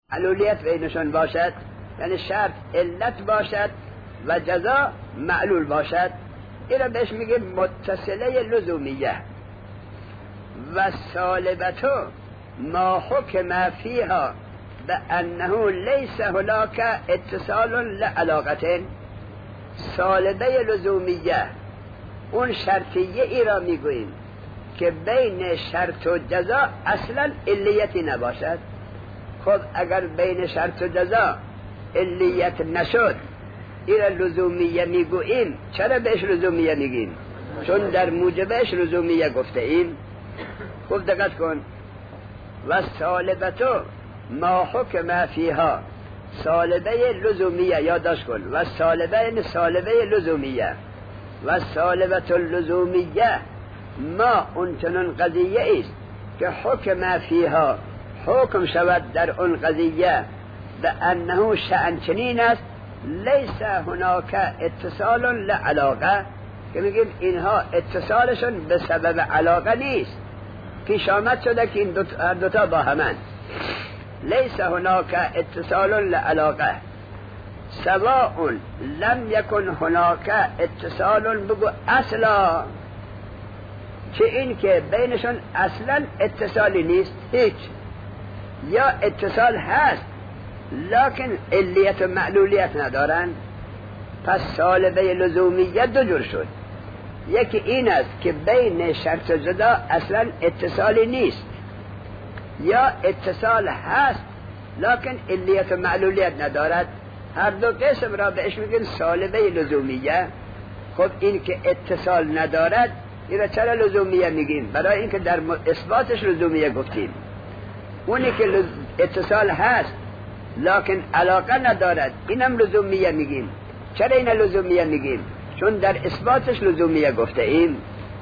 معلولیت بینشون باشد، یعنی شرط علت باشد و جزا معلول باشد. این بهش میگه متصله لزومیه. و سالبتو ما حکم فیها به انه لیس هناک اتصال لعلاقتن. سالبه لزومیه اون شرطیه ای را میگوییم که بین شرط و جزا اصلا علیتی نباشد. خب اگر بین شرط و جزا علیت نشد این لزومیه میگوییم. چرا بهش لزومیه میگیم؟ چون در موجبش لزومیه گفته ایم. خوب دقت کن. و سالبتو ما حکم فیها، سالبه لزومیه یادداشت کن. و سالبه لزومیه. و سالبت اللزومیه ما اون چنون قضیه است که حکم فیها حکم شود در اون قضیه به انه شأن چنین است لیس هناک اتصال لعلاقه، که میگیم اینها اتصالشون به سبب علاقه نیست. پیش آمد شده که این دوتا با همن. لیس هناک اتصال لعلاقه سواء لم یکن هناک اتصال، بگو اصلا، چه این که بینشون اصلا اتصالی نیست هیچ، یا اتصال هست لکن علیت و معلولیت ندارن. پس سالبه لزومیت دو جور شد. یکی این است که بین شرط و جزا اصلا اتصالی نیست، یا اتصال هست لکن علیت و معلولیت ندارد. هر دو قسم را بهش میگن سالبه لزومیه. خب این که اتصال ندارد این را چرا لزومیه میگیم؟ برای اینکه در اثباتش لزومیه گفتیم. اونی که اتصال هست لکن علاقه ندارد اینم لزومیه میگیم. چرا این لزومیه میگیم؟ چون در اثباتش لزومیه گفته ایم.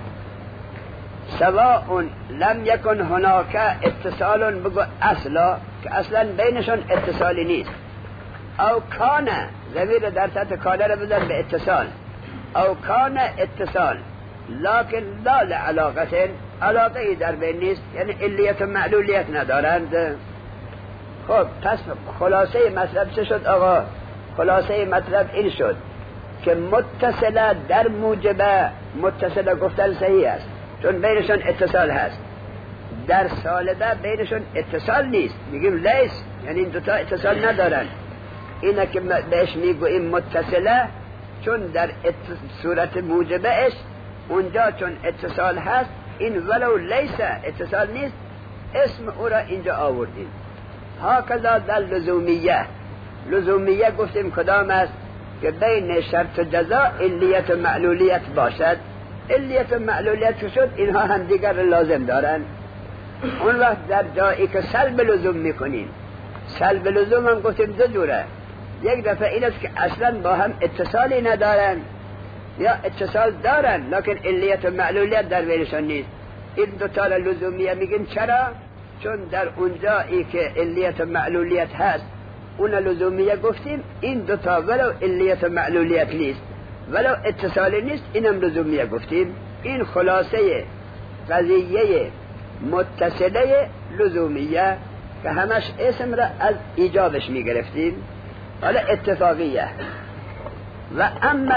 سواء لم یکن هناک اتصال، بگو اصلا، که اصلا بینشون اتصالی نیست. او کان، ضمیر در سطح کانه رو بذار به اتصال. او کان اتصال لکن لا لعلاقه، علاقه ای در بین نیست، یعنی علیت و معلولیت ندارند. خب پس خلاصه مطلب چه شد آقا؟ خلاصه مطلب این شد که متصله در موجبه، متصله گفتن صحیح است چون بینشون اتصال هست. در سالبه بینشون اتصال نیست، میگیم لیس، یعنی این دوتا اتصال ندارن. اینه که بهش میگوییم متصله، چون در صورت موجبهش اونجا چون اتصال هست، این ولو لیس اتصال نیست، اسم او را اینجا آوردیم. هاکذا در لزومیه گفتیم کدام است؟ که بین شرط و جزا علیت و معلولیت باشد. علیت و معلولیت شد اینها هم دیگر لازم دارن. اون وقت در جایی که سلب لزوم میکنیم، سلب لزوم هم گفتیم دو جوره. یک دفعه این است که اصلا با هم اتصالی ندارن، یا اتصال دارن لکن علیت و معلولیت در بینشان نیست. این دو تا لزومیه میگن. چرا؟ چون در اونجایی که علیت و معلولیت هست اون لزومیه گفتیم. این دو تا ولو علیت و معلولیت نیست ولو اتصالی نیست، اینم لزومیه گفتیم. این خلاصه قضیه متصله لزومیه که همش اسم را از ایجابش میگرفتیم. حالا اتفاقیه. و اما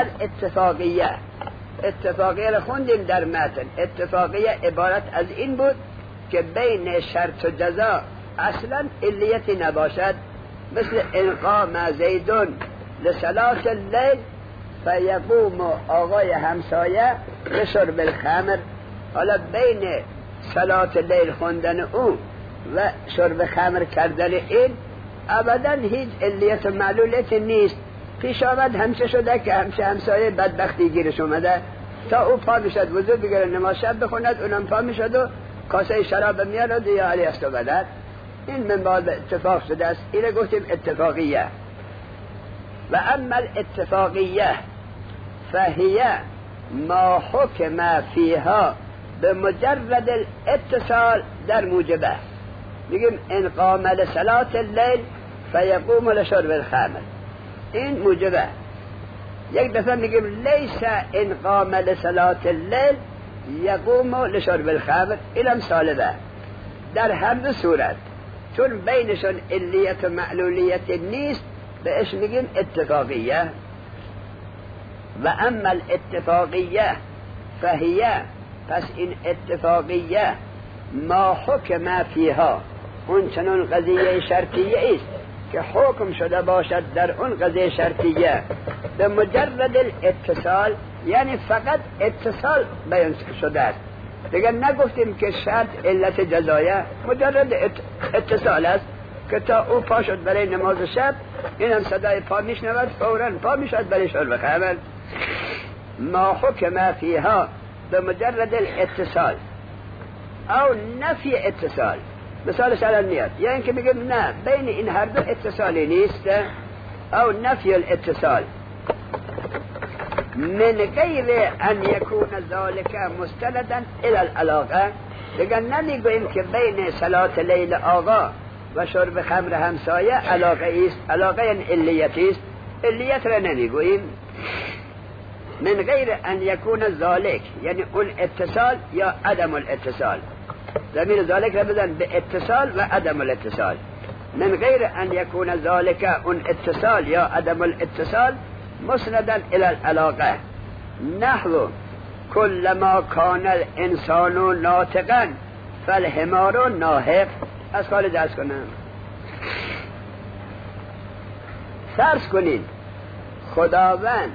اتفاقیه را خوندیم در متن. اتفاقیه عبارت از این بود که بین شرط و جزا اصلا علیتی نباشد. مثل انقام زیدون لصلاة اللیل فیقوم آقای همسایه بشرب الخمر. حالا بین صلاة اللیل خوندن او و شرب خمر کردن این ابدا هیچ علیت و معلولیت نیست. پیش آمد همچه شده که همسایه بدبختی گیرش اومده، تا او پا میشد وضو بگیره نماز شب بخوند، اونم پا میشد و کاسه شراب میارد یا علی است و بدد. این من بعد اتفاق شده است. اینه گفتیم اتفاقیه. و اما الاتفاقیه فهیه ما حکم فیها به مجرد الاتصال در موجبه. میگیم ان قام لصلاة اللیل فیقوم لشرب الخمر، این موجبه. یک دفعه میگیم لیس ان قام لصلاة اللیل یقوم لشرب الخمر، اینم سالبه. در هر دو صورت چون بینشون علیت و معلولیت نیست بهش میگیم اتفاقیه. و اما الاتفاقیه فهیه، پس این اتفاقیه ما حکم فیها، اون چنون قضیه شرطیه است که حکم شده باشد در اون قضیه شرطیه به مجرد الاتصال، یعنی فقط اتصال بیان شده است. دیگر نگفتیم که شرط علت جزایه، مجرد اتصال است که تا او پا شد برای نماز شب، اینم صدای پا میشنود فوراً پا میشد برای شرب خمر. ما حکم فیها به مجرد الاتصال او نفی اتصال. مثالش الان میاد، یا اینکه میگیم نه بین این هر دو اتصالی نیست، او نفی الاتصال من غیر ان یکون ذالک مستندا الی العلاقه. دیگر نمیگوییم که بین صلات لیل آقا و شرب خمر همسایه علاقه است، علاقه این علیت است، علیت را نمیگوییم. من غیر ان یکون ذالک یعنی اون اتصال یا عدم الاتصال، ضمیر ذالک را بزن به اتصال و عدم الاتصال. من غیر ان یکون ذالک اون اتصال یا عدم الاتصال مسندا الی العلاقه، نحو کل ما کان الانسان ناطقا فالحمار ناهق. از کال درس کنم، فرض کنین خداوند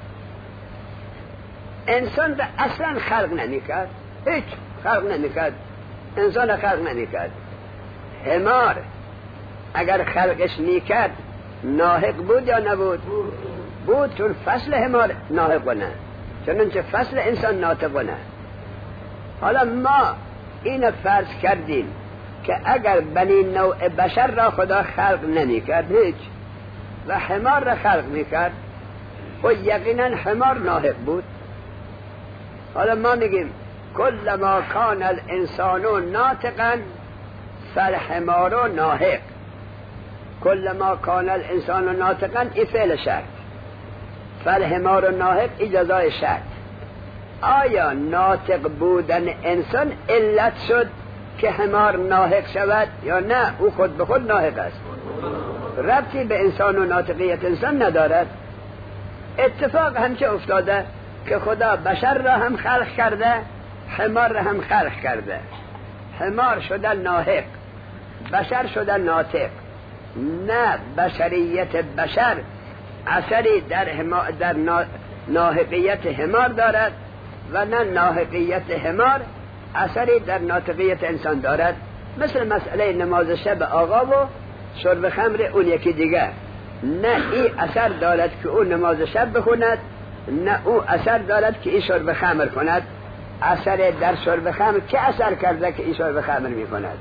انسان را اصلا خلق نمیکرد، هیچ خلق نمیکرد، انسان خلق نمیکرد. حمار اگر خلقش میکرد ناحق بود یا نبود؟ بود، چون فصل حمار ناحق نه، چنانچه فصل انسان ناطق نه. حالا ما این فرض کردیم که اگر بنی نوع بشر را خدا خلق نمیکرد هیچ و حمار را خلق میکرد، و یقینا حمار ناحق بود. حالا ما میگیم کل ما کان الانسان ناطقا فالحمار ناحق. کل ما کان الانسان ناطقا ای فعل شرط، فالحمار ناحق ای جزای شرط. آیا ناطق بودن انسان علت شد که حمار ناحق شود یا نه؟ او خود به خود ناحق است، ربطی به انسان و ناطقیت انسان ندارد. اتفاق همچه افتاده که خدا بشر را هم خلق کرده، حمار را هم خلق کرده. حمار شدن ناحق، بشر شدن ناطق. نه بشریت بشر اثری در ناحقیت حمار دارد و نه ناحقیت حمار اثری در ناطقیت انسان دارد. مثل مسئله نماز شب آقا و شرب خمر اون یکی دیگه، نه ای اثر دارد که او نماز شب بخوند، نه او اثر دارد که ای شرب خمر کند. اثر در شرب خمر که اثر کرده که ای شرب خمر می کند؟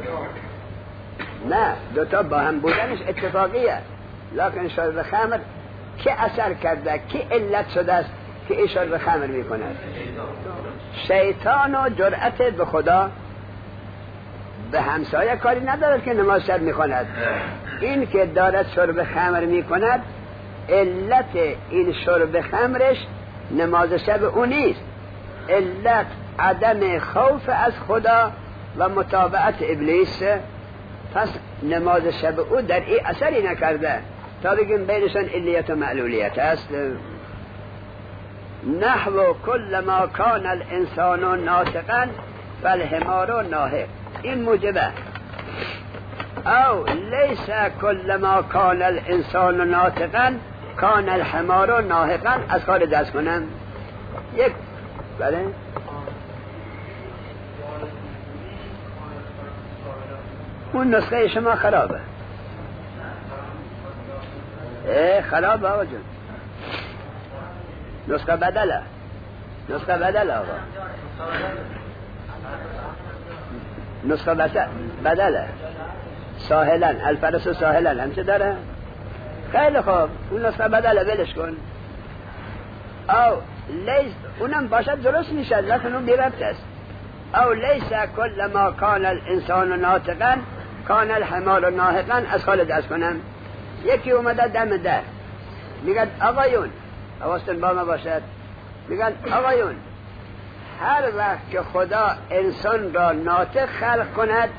نه، دوتا با هم بودنش اتفاقیه، لکن شرب خمر که اثر کرده که علت شده است که ای شرب خمر می کند؟ شیطان و جرأت به خدا به همسایه کاری ندارد که نماز شب می کند. این که دارد شرب خمر می کند، علت این شرب خمرش نماز شب او نیست، علت عدم خوف از خدا و متابعت ابلیس. پس نماز شب او در این اثری نکرده تا بگیم بینشان علیت و معلولیت است. نحو کل ما کان الانسان ناطقا فالحمار ناحق، این موجبه. او لیس کل ما کان الانسان ناطقا کان الحمار ناحقا. از کار دست کنم یک، بله اون نسخه شما خرابه، خرابه آقا جون، نسخه بدله، نسخه بدله آقا، نسخه بدله. ساحلن الفرس ساحلن همچه داره؟ خیلی خوب، اون نسخه بدله، ولش کن. او لیس اونم باشد درست میشه، لکن اون بیربط است. او لیس کل ما کان الانسان ناطقا کان الحمار ناحقا. از حال دست کنم، یکی اومده دم در میگن آقایون، حواستون با ما باشد، میگن آقایون هر وقت که خدا انسان را ناطق خلق کند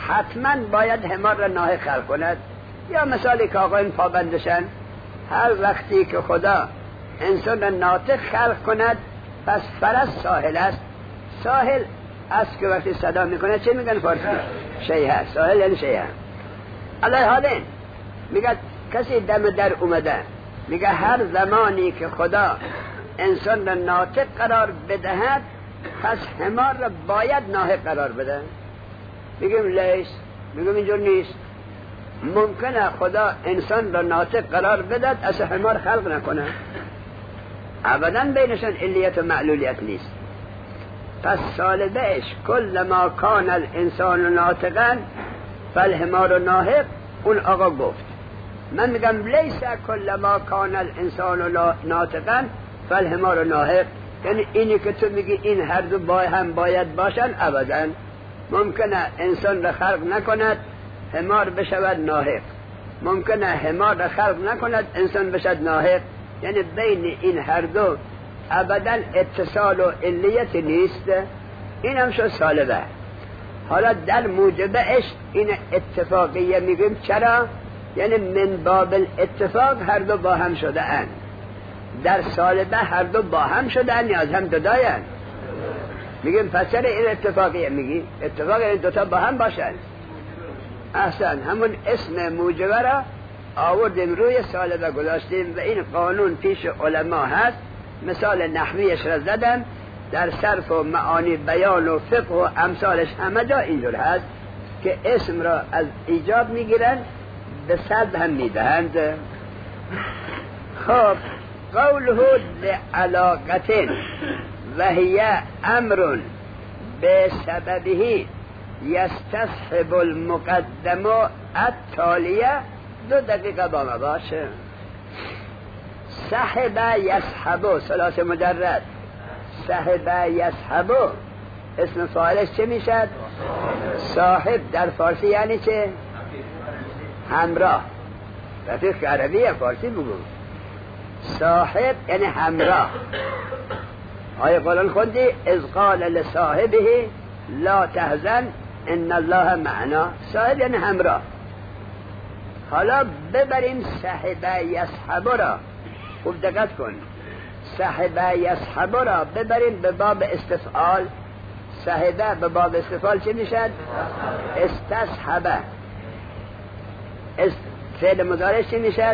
حتما باید حمار را ناحق خلق کند. یا مثالی که آقایون پابندشن، هر وقتی که خدا انسان را ناطق خلق کند پس فرس ساحل است. ساحل است که وقتی صدا میکنه چه میگن فارسی؟ شیهه. ساحل یعنی شیهه. علیه حالین میگه کسی دم در اومده، میگه هر زمانی که خدا انسان را ناطق قرار بدهد پس حمار را باید ناحق قرار بده. میگیم لیس، میگیم اینجور نیست. ممکنه خدا انسان را ناطق قرار بدهد از حمار خلق نکنه. ابدا بینشان علیت و معلولیت نیست. پس سالبهش کل ما کان الانسان ناطقا فالحمار ناحق. اون آقا گفت. من میگم لیس کل ما کان الانسان ناطقا فالحمار ناحق، یعنی اینی که تو میگی این هر دو هم باید باشن، ابدا. ممکنه انسان را خلق نکند حمار بشود ناحق، ممکنه حمار را خلق نکند انسان بشود ناحق. یعنی بین این هر دو ابدا اتصال و علیت نیست. این هم شد سالبه. حالا در موجبش این اتفاقیه میگیم. چرا؟ یعنی من باب الاتفاق هر دو با هم شده اند. در سالبه هر دو با هم شده اند یا از هم جدایند؟ میگیم پس چرا این اتفاقیه میگی؟ اتفاق این دوتا با هم باشند. احسن، همون اسم موجبه را آوردیم روی سالبه گذاشتیم و این قانون پیش علما هست. مثال نحویش را زدم. در صرف و معانی بیان و فقه و امثالش همه جا اینجور هست که اسم را از ایجاب میگیرن به صد هم میدهند. خب قوله لعلاقة و هی امر به سببه یستصحب المقدم التالیه. 2 دقیقه با ما باشه. صحب یصحب ثلاث مجرد. صحب یصحب اسم فاعلش چه میشد؟ صاحب. در فارسی یعنی چه؟ همراه. رفیق عربیه، فارسی بگو. صاحب یعنی همراه. آیه قرآن خوندی اذ قال لصاحبه لا تحزن ان الله معنا. صاحب یعنی همراه. حالا ببریم صحب یصحب را. خوب دقت کن. صحب یصحب را ببریم به باب استفعال. صحبه به باب استفعال چه میشد؟ استصحبه. فعل مضارع چه میشد؟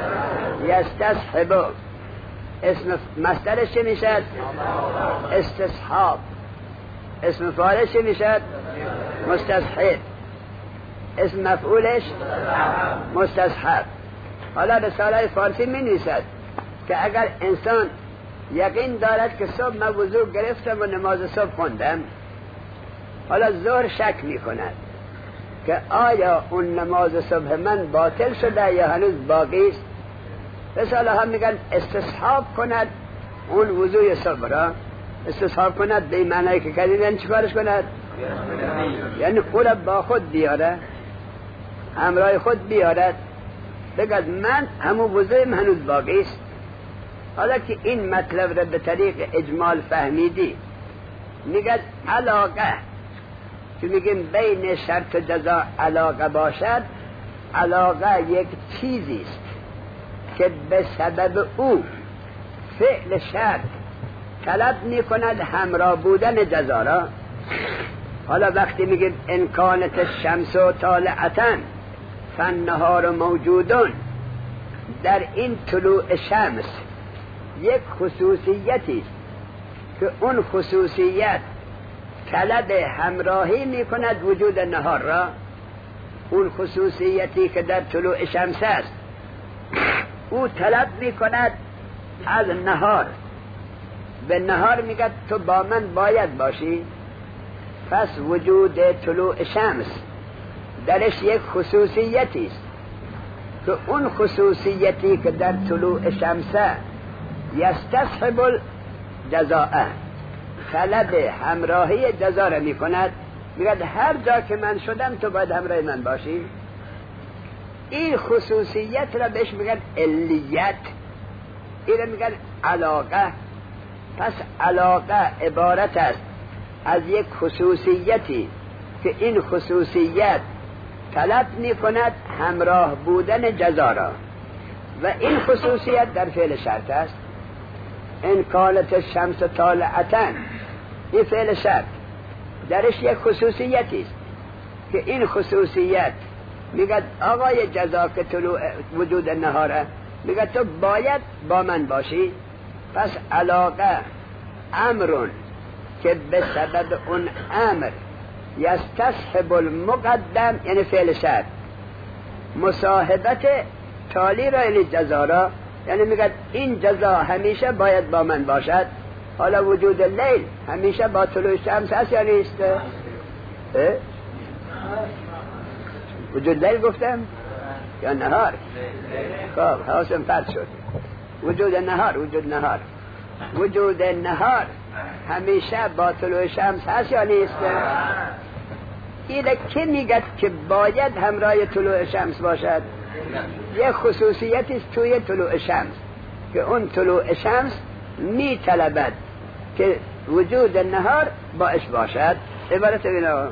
یستصحب. اسم مصدرش چه میشد؟ استصحاب. اسم فاعلش چه میشد؟ مستصحب. اسم مفعولش مستصحب. حالا رساله فارسی می نویسد که اگر انسان یقین دارد که صبح من وضو گرفتم و نماز صبح خوندم، حالا ظهر شک می کند که آیا اون نماز صبح من باطل شده یا هنوز باقی است، رساله هم میگن استصحاب کند اون وضوی صبح را. استصحاب کند به این معنی که کردیم یعنی چیکارش کند؟ یعنی اون را با خود بیاره، همراه خود بیارد، بگد من همون وضوی من هنوز باقی است. حالا که این مطلب را به طریق اجمال فهمیدی، میگد علاقه که میگیم بین شرط و جزا علاقه باشد. علاقه یک چیزی است که به سبب او فعل شرط طلب میکند همراه بودن جزا را. حالا وقتی میگیم ان کانت الشمس طالعة فالنهار موجودون، در این طلوع شمس یک خصوصیتی که اون خصوصیت طلب همراهی میکند وجود نهار را. اون خصوصیتی که در طلوع شمس است او طلب میکند از نهار. به نهار میگه تو با من باید باشی. پس وجود طلوع شمس درش یک خصوصیتی است که اون خصوصیتی که در طلوع شمس یستصحب الجزاء، طلب همراهی جزا را می کند. میگه هر جا که من شدم تو باید همراه من باشی. این خصوصیت را بهش میگن علیت، این را میگن علاقه. پس علاقه عبارت است از یک خصوصیتی که این خصوصیت طلب می کند همراه بودن جزا را و این خصوصیت در فعل شرط است. ان کانت الشمس طالعة، این فعل شرط درش یک خصوصیتی است که این خصوصیت میگه آقای جزا که طلوع وجود نهاره، میگه تو باید با من باشی. پس علاقه امرون که به سبب اون امر یستصحب المقدم، یعنی فعل شرط، مصاحبت تالی را یعنی جزا را، یعنی میگه این جزا همیشه باید با من باشد. حالا وجود لیل همیشه با طلوع شمس هست یا نیست؟ وجود لیل گفتم یا نهار؟ خب حواسم پرت شد. وجود نهار وجود نهار همیشه با طلوع شمس هست یا نیست؟ اینه که میگه که باید همراه طلوع شمس باشد. یک خصوصیتی است توی طلوع شمس که اون طلوع شمس میطلبد که وجود نهار باش باشد. عبارت بینا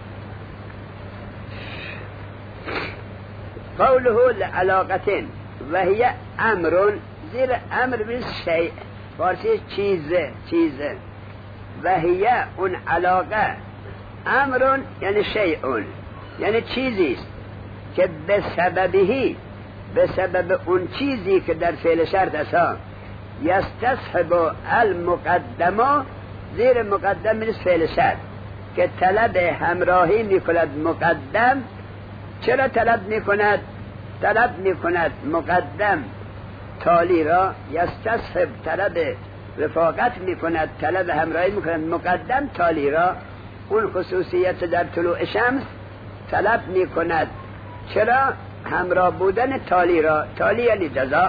قوله لعلاقتين وهي امر، زیر امر بین شیء، فارسی چیزه وهي اون علاقه امر یعنی شیء، یعنی چیزی است که به سبب اون چیزی که در فعل شرط است یستصحب المقدم، زیر مقدم من فعل شرط که طلب همراهی میکند مقدم. چرا طلب میکند مقدم تالی را؟ یستصحب طلب رفاقت میکند، طلب همراهی میکند مقدم تالی را. اون خصوصیت در طلوع شمس طلب میکند. چرا؟ همراه بودن تالی را. تالی یعنی جزا.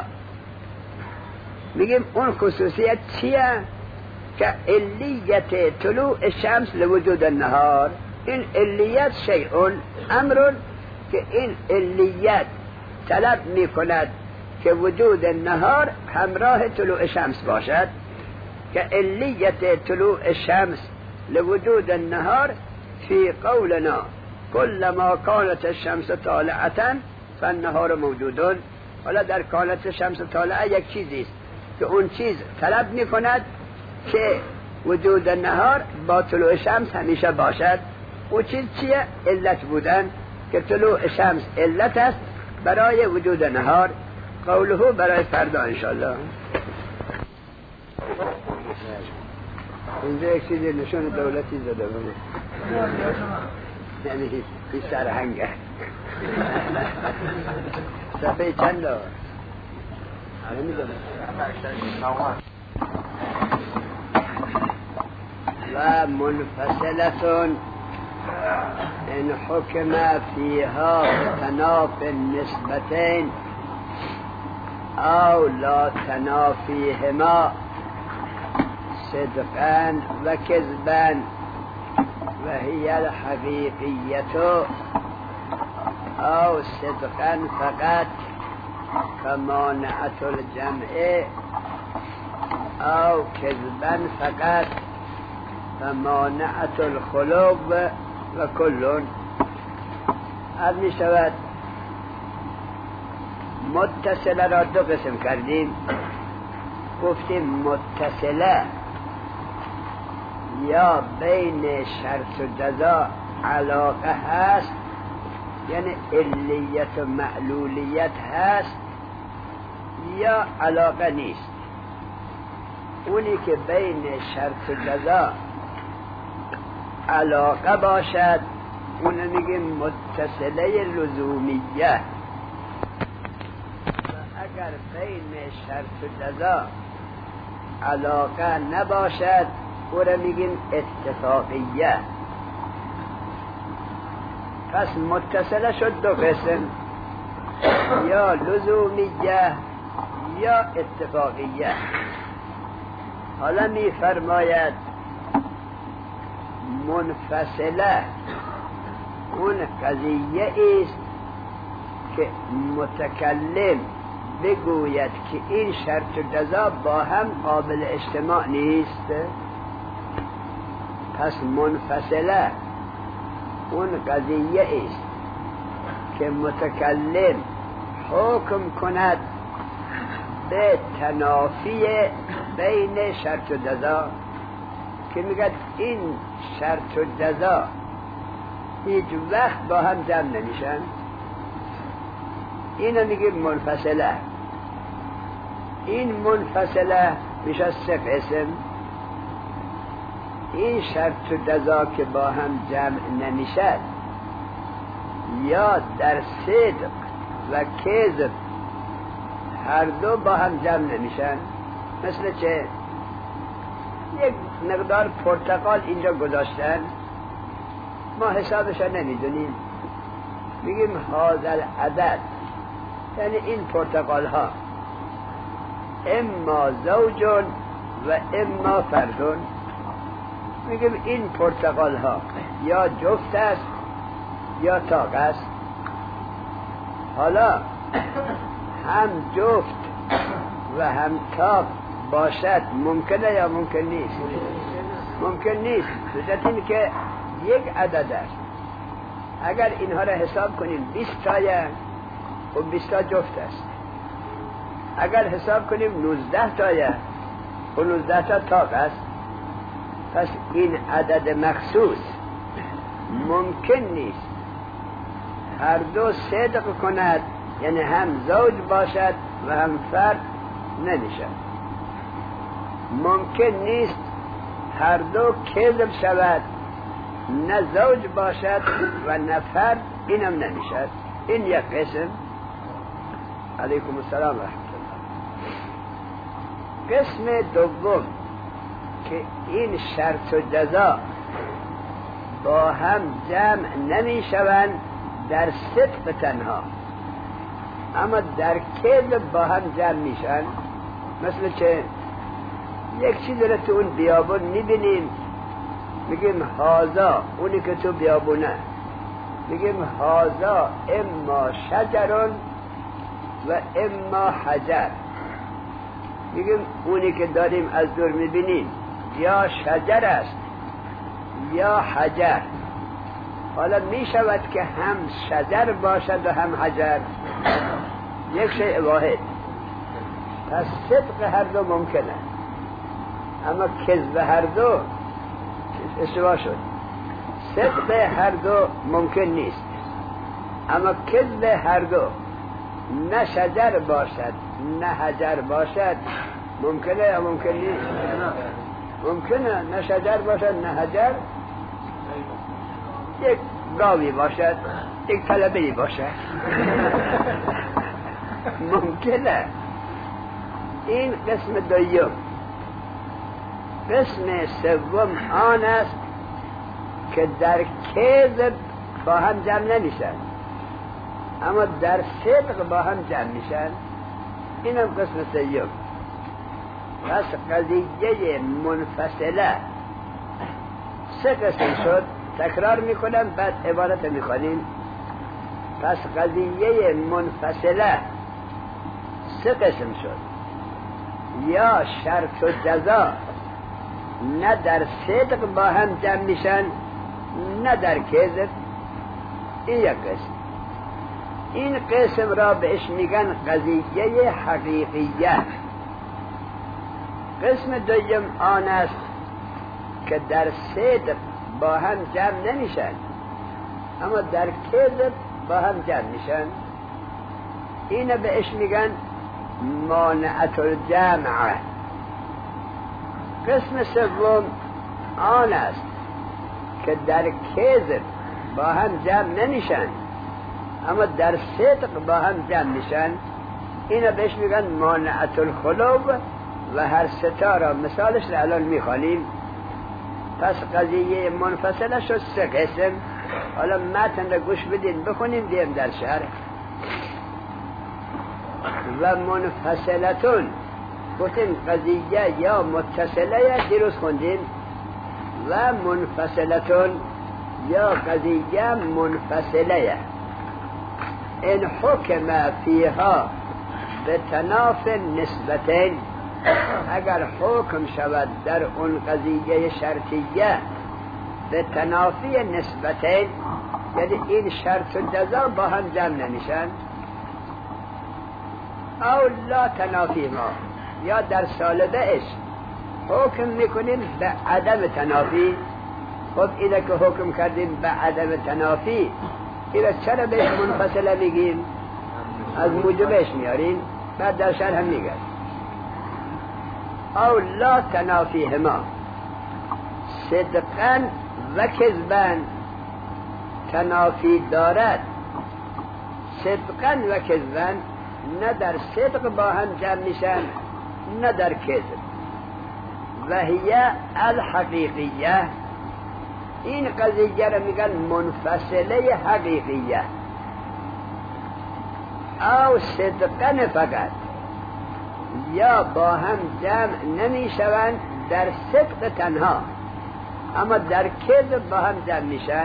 میگیم اون خصوصیت چیه؟ که علیت طلوع شمس لوجود النهار. این علیت شیئون امرون که این علیت طلب میکند که وجود النهار همراه طلوع شمس باشد. که علیت طلوع شمس لوجود النهار فی قولنا كلما كانت الشمس طالعة فالنهار موجود. حالا در کانت شمس طالعه یک چیزی است که اون چیز طلب میکند که وجود النهار با طلوع شمس همیشه باشد. او چیز چیه؟ علت بودن، که طلوع شمس علت است برای وجود نهار. قوله برای فردا انشالله. اینجا یک چیزی نشون دولتی زده بود، یعنی این سرهنگه. صفحه چند دار؟ و منفصلتون ان حکم فیها تناف النسبتین او لا تنافیهما صدقا و کذبا و هی الحقیقیت او صدقا فقط فمانعت الجمع او کذبا فقط فمانعت الخلوب و کلون. از می شود متصله را دو قسم کردیم. گفتیم متصله یا بین شرط و جزا علاقه هست، یعنی علیت و معلولیت هست، یا علاقه نیست. اونی که بین شرط و جزا علاقه باشد اونو میگیم متصله لزومیه. و اگر بین شرط و جزا علاقه نباشد اونو میگیم اتفاقیه. پس متصله شد دو قسم، یا لزومیه یا اتفاقیه. حالا می فرماید منفصله اون قضیه است که متکلم بگوید که این شرط و جزا با هم قابل اجتماع نیست. پس منفصله اون قضیه است که متکلم حکم کند به تنافی بین شرط و جزا، که میگه این شرط و جزا هیچ وقت با هم جمع نمیشن، اینو میگیم منفصله. این منفصله میشه 3 قسم. این شرط و جزا که با هم جمع نمیشد، یا در صدق و کذب هر دو با هم جمع نمیشن. مثل چه؟ یک مقدار پرتقال اینجا گذاشتن، ما حسابش نمیدونیم، میگیم هذا العدد، یعنی این پرتقال ها اما زوج و اما فردون. میگیم این پرتقال ها یا جفت است یا تاق است. حالا هم جفت و هم تاق باشد ممکنه یا ممکن نیست؟ ممکن نیست، بجد این که یک عدد است. اگر اینها را حساب کنیم 20 تایه و 20 تا جفت است. اگر حساب کنیم 19 تایه و 19 تا تاق است. پس این عدد مخصوص ممکن نیست هر دو صدق کند، یعنی هم زوج باشد و هم فرد نمیشد. ممکن نیست هر دو کذب شود، نه زوج باشد و نه فرد، اینم نمیشد. این یک قسم. علیکم السلام و رحمت الله. قسم دوم که این شرط و جزا با هم جمع نمی شوند در صدق تنها، اما در کذب با هم جمع میشن. مثل چه؟ یک چیز رو تو اون بیابون میبینیم، میگیم هازا، اونی که تو بیابونه، میگیم هازا اما شجرون و اما حجر. میگیم اونی که داریم از دور میبینیم یا شجر است یا حجر. حالا میشود که هم شجر باشد و هم حجر، یک شیء واحد. پس صدق هر دو ممکنه، اما کذب هر دو اشتباه شد. صدق هر دو ممکن نیست، اما کذب هر دو نه شجر باشد نه حجر باشد ممکنه یا ممکن نیست؟ ممکنه. نه شجر باشد نه حجر، یک گاوی باشد، یک طلبه‌ای باشد ممکنه. این قسم دوم. قسم سوم آن است که در کذب با هم جمع نمیشن، اما در صدق با هم جمع میشن. اینم قسم سوم. پس قضیه منفصله 3 قسم شد. تکرار میکنم بعد عبارت میخوانیم. پس قضیه منفصله 3 قسم شد. یا شرط و جزا نه در صدق با هم جمع میشن نه در کذب. این یک قسم. این قسم را بهش میگن قضیه حقیقیه. قسم دوم آن است که در صدق با هم جمع نمیشن، اما در کذب با هم جمع میشن. اینو بهش میگن مانعت الجمع. قسم سوم آن است که در کذب با هم جمع نمیشن، اما در صدق با هم جمع میشن. اینو بهش میگن مانعت الخلو و هر 3 تا را مثالش را الان میخوانیم. پس قضیه منفصله شد 3 قسم. حالا متن را گوش بدین بخونیم دیم در شرح. و منفصلتون گفتیم قضیه یا متصله یا دیروز خوندیم، و منفصلتون یا قضیه منفصله. این حکم فیها به تناف نسبتین، اگر حکم شود در اون قضیه شرطیه به تنافی نسبتین، یعنی این شرط و جزا با هم جمع نمیشن. او لا تنافی ما، یا در سالبهش حکم میکنیم به عدم تنافی. خب اینه که حکم کردیم به عدم تنافی، اینه چرا بهش منفصله میگیم؟ از موجبش میاریم، بعد در شرح هم میگه او لا تنافیهما صدقا و کذبا تنافی دارد. صدقا و کذبا، نه در صدق با هم جمع میشن نه در کذب. و هی الحقیقیه، این قضیه را میگن منفصله حقیقیه. او صدقا فقط، یا با هم جمع نمیشوند در صدق تنها، اما در کذب با هم جمع میشن.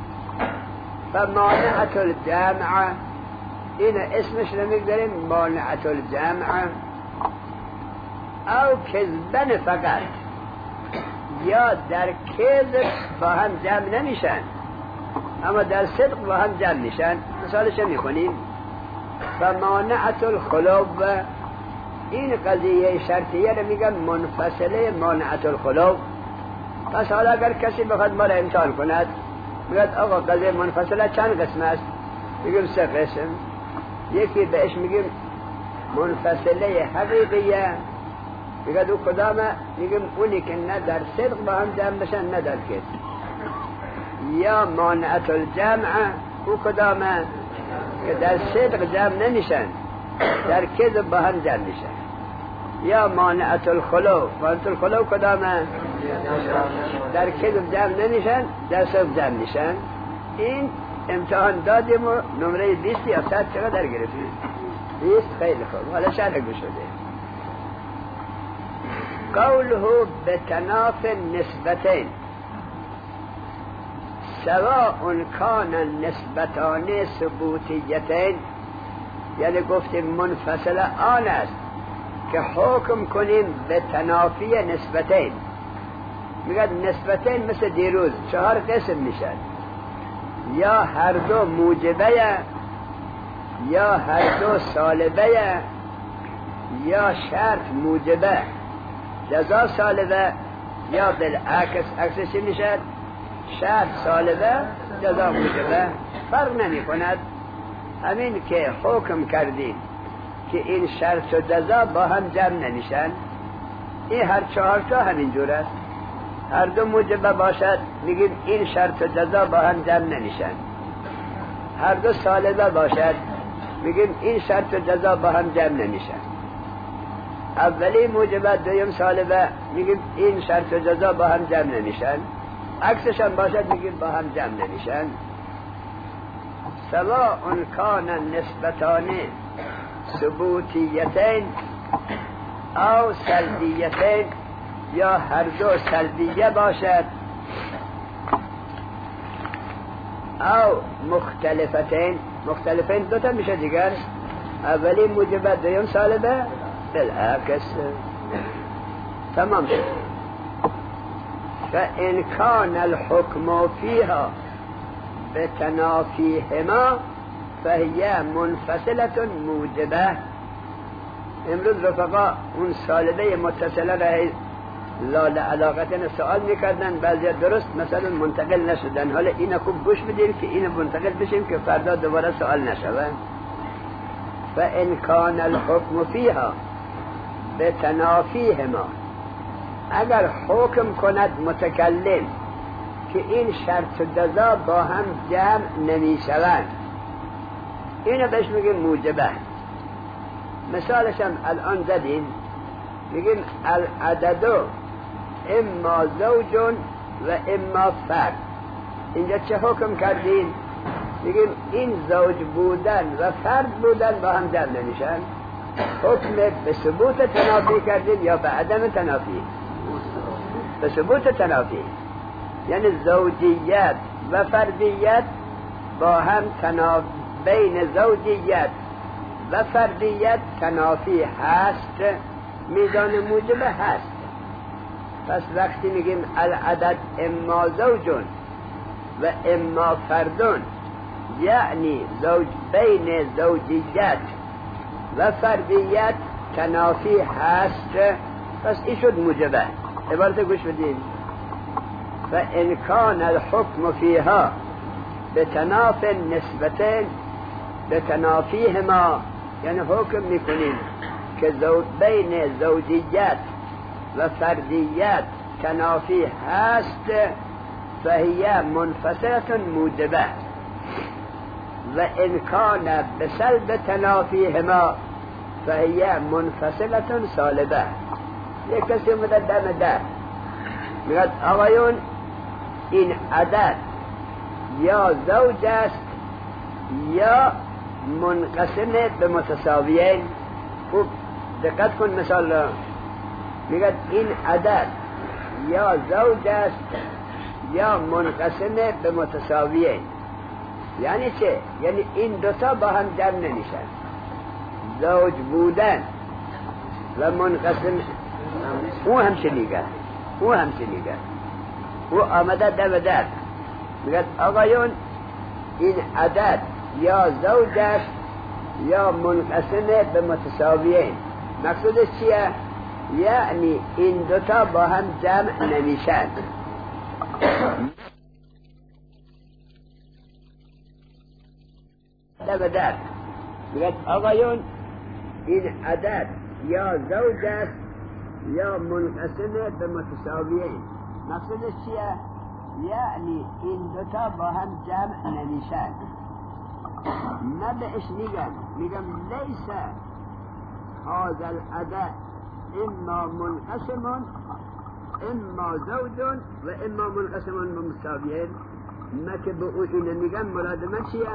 فمانعت الجمع، این اسمش نمیگذاریم مانعت الجمع. او کذبن فقط، یا در کذب با هم جمع نمیشن اما در صدق با هم جمع میشن. مثالش میخونیم فمانعت الخلو، این قضیه شرطیه رو میگن منفصله مانعت الخلو. پس حالا اگر کسی بخواد ما را امتحان کند، میگه آقا قضیه منفصله چند قسم است؟ میگیم 3 قسم. یکی بهش میگیم منفصله حقیقیه، میگه دو کدامه؟ میگیم اونی که نه در صدق با هم جمع بشن نه در کذب. یا مانعت الجمع، او کدامه؟ که در صدق جمع نمیشن در کذب با هم جمع میشن. یا مانعت الخلو، مانعت الخلو کدامه؟ در کذب جمع نمیشن در صدق جمع میشن. این امتحان دادیم و نمره 20 یا 100 چقدر گرفتیم؟ 20. خیلی خوب، حالا شرح گوش بده. قوله بتناف النسبتين سواء كان النسبتان ثبوتیتین، یعنی گفتیم منفصل آن است که حکم کنیم به تنافی نسبتین. میگه نسبتین مثل دیروز 4 قسم میشن، یا هر دو موجبه، یا هر دو سالبه، یا شرط موجبه جزا سالبه، یا بالعکس عکسش میشد شرط سالبه جزا موجبه. فرق نمی کند. همین که حکم کردیم که این شرط و جزا با هم جمع نمیشن، این هر 4 تا همین جور است. هر دو موجبه باشد میگیم این شرط و جزا با هم جمع نمیشن. هر دو سالبه باشد میگیم این شرط و جزا با هم جمع نمیشن. اولی موجبه دویم سالبه میگیم این شرط و جزا با هم جمع نمیشن. عکسشان باشد میگیم با هم جمع نمیشن. سواء کان نسبتان ثبوتیتین او سلبیتین، یا هر دو سلبیه باشد او مختلفتین. مختلفین دوتا میشه دیگر، اولی موجبه دویم سالبه بالعکس. تمام شد. فإن كان الحكم فيها بتنافيهما فهي منفصلة موجبة. امروز رفقا اون سالبه متصله را لا علاقتن سوال میکردن، بعضی درست مثلا منتقل نشدن. حالا اینا خوب گوش بدین که اینا منتقل بشیم که فردا دوباره سوال نشود. فإن كان الحكم فيها بتنافيهما، اگر حکم کند متکلم که این شرط و جزا با هم جمع نمی شوند، اینو بهش میگیم موجبه. مثالش هم الان زدیم، میگیم العدد اما زوج و اما فرد. اینجا چه حکم کردیم؟ میگیم این زوج بودن و فرد بودن با هم جمع نمیشن. حکم به ثبوت تنافی کردیم یا به عدم تنافی؟ به ثبوت تنافی. یعنی زوجیت و فردیت با هم بین زوجیت و فردیت تنافی هست، میزان موجبه هست. پس وقتی میگیم العدد اما زوجون و اما فردون، یعنی بین زوجیت و فردیت تنافی هست، پس این شد موجبه. عبارت گوش بدین: فإن كان الحكم فيها بتناف النسبتين بتنافيهما، یعنی حکم میکنیم که بین زوجیت و فردیت تنافی هست، فهي منفصلة موجبه. و ان كان بسلب تنافيهما فهي منفصلة سالبه. یک کسی اومده دم در میگه آقایون این عدد یا زوج است یا منقسم به متساویین. خوب دقت کن، مثال میگه این عدد یا زوج است یا منقسم به متساویین. یعنی چه؟ یعنی این دوتا با هم جمع نمیشن. زوج بودن و منقسم او هم چنیگه، او آمده دم در میگه آقایون این عدد یا زوج است یا منقسم به متساویین. مقصودش چیه؟ یعنی این دوتا با هم جمع نمیشن. دم در میگه آقایون این عدد یا زوج است یا منقسم به متساویین. مقصودش چیه؟ یعنی این دوتا با هم جمع نمیشن. من بهش میگم لیس هذا العدد اما منقسم اما زوج و اما منقسم به متساویین. من که به اینو میگم مراد من چیه؟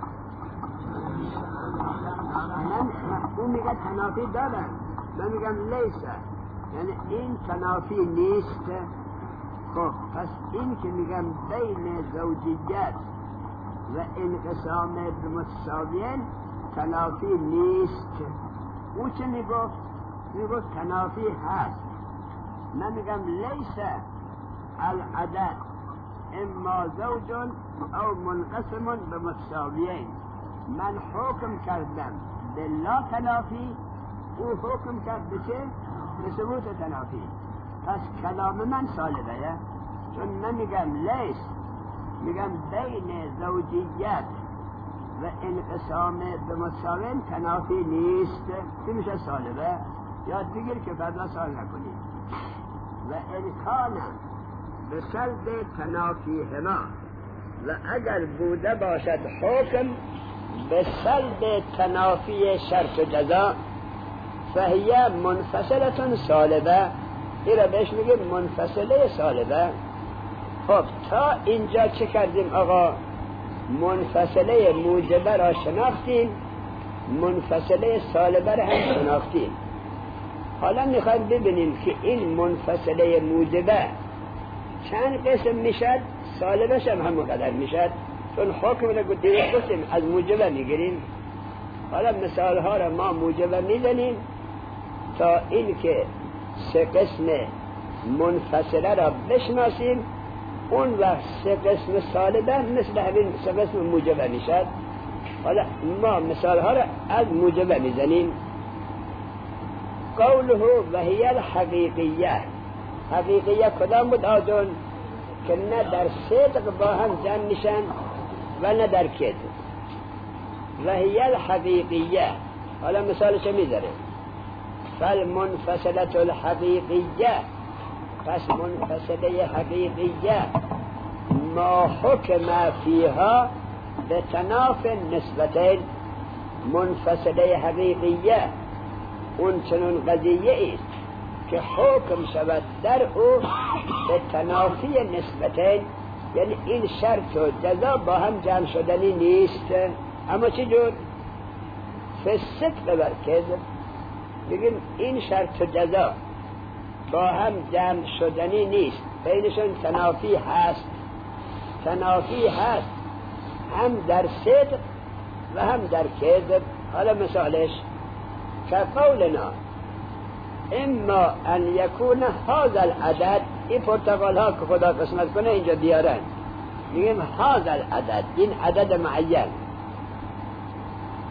اون میگه تنافی دارن، من میگم لیسه، یعنی این تنافی نیست. خب پس این که میگم بین زوجیت و انقسام به متساویین تنافی نیست. او چه میگفت تنافی هست. من میگم لیسه العدد اما زوج او منقسم به متساویین. من حکم کردم به لا تنافی، او حکم کرد به چه؟ به ثبوت تنافی. پس کلام من سالبه، چون من میگم لیس، میگم بین زوجیت و انقسام به متساویین تنافی نیست. این میشه سالبه. یاد بگیر که بعدا سال نکنید. و امکانم به سلب تنافیهما، و اگر بوده باشد حکم به سلب تنافی شرط و جزا فهیه منفصلتون سالبه. این را بهش میگه منفصله سالبه. خب تا اینجا چه کردیم آقا؟ منفصله موجبه را شناختیم، منفصله سالبه را هم شناختیم. حالا میخوایم ببینیم که این منفصله موجبه چند قسم میشد، سالبش هم همونقدر میشد، چون حکم را گفتیم از موجبه میگیریم. حالا مثال ها را ما موجبه میزنیم تا این که سه قسم منفصله را بشناسیم. اون وقت سه قسم سالبه مثل همین سه قسم موجبه میشد. حالا ما مثال ها را از موجبه میزنیم. قوله وهی الحقیقیه، حقیقیه کدام بود آجون؟ که نه در صدق با هم جمع میشن و نه در کذب. وهی الحقیقیه، حالا مثالش میذاره فالمنفصلة الحقیقیه، پس منفصله حقیقیه ما حکم فیها به تناف نسبتین. منفصله حقیقیه اون چنون قضیه است که حکم شود در او به تنافی نسبتین، یعنی این شرط و جزا با هم جمع شدنی نیست. اما چی جور؟ فسق بر کذب، بگیم این شرط و جزا با هم جمع شدنی نیست، بینشون تنافی هست. تنافی هست هم در صدق و هم در کذب. حالا مثالش که قولنا اما ان یکون هذا العدد، این پرتقال ها که خدا قسمت کنه اینجا بیارن، میگیم هذا العدد، این عدد معین،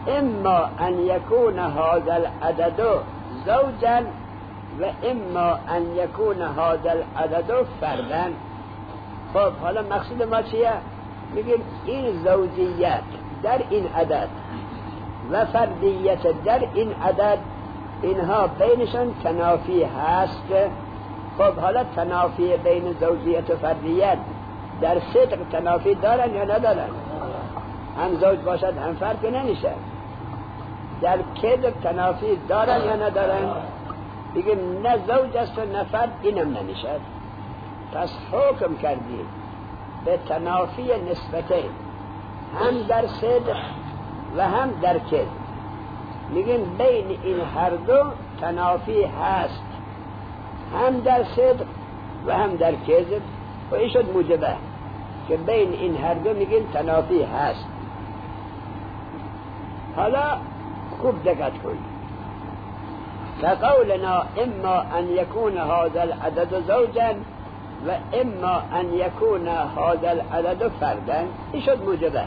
اما ان یکون هذا العدد زوجا و اما ان یکون هذا العدد فردا. خب حالا مقصود ما چیه؟ میگیم این زوجیت در این عدد و فردیت در این عدد اینها بینشان تنافی هست. خب حالا تنافی بین زوجیت و فردیت در صدق تنافی دارن یا ندارن؟ هم زوج باشد هم فرد که نمیشه. در کذب تنافی دارن یا ندارن؟ بگیم نه زوج است و نه فرد، اینم نمیشه. پس حکم کردیم به تنافی نسبتین هم در صدق و هم در کذب. میگیم بین این هر دو تنافی هست، هم در صدق و هم در کذب. و این شد موجبه که بین این هر دو میگیم تنافی هست. حالا خوب دقت کنید. فقولنا اما ان يكون هذا العدد زوجا و اما ان يكون هذا العدد فردا، این شد موجبه.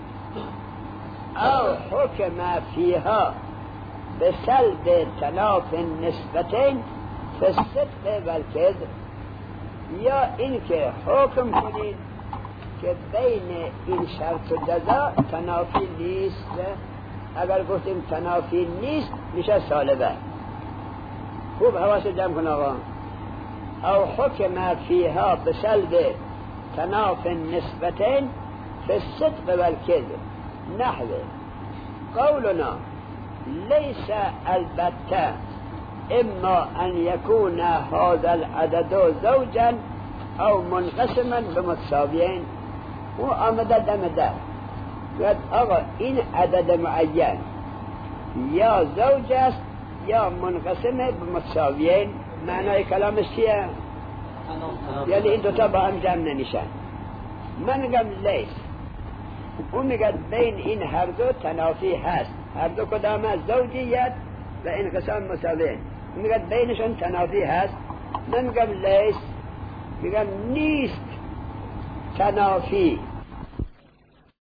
او حکم فيها بسلب تناف النسبتين في الصدق والكذب، یا اینکه حکم کنید که بین این شرط و جزا تنافی نیست. اگر گفتیم تنافی نیست میشه سالبه. خوب حواس جمع کن آقا. او حکم فیها بسلب تناف النسبتين في الصدق والكذب نحو قولنا ليس البتة اما ان يكون هذا العدد زوجا او منقسما بمتساويين. و آمده دمده گفت آقا این عدد معین یا زوج است یا منقسم بمتساویین. معنای کلامش چیه؟ یعنی این دوتا با هم جمع نمیشن. من میگم لیس، اون میگه بین این هر دو تنافی هست. هر دو کدام زوجیت و انقسام مساویین. میگه بینشون تنافی هست. من میگم لیس، میگم نیست تنافی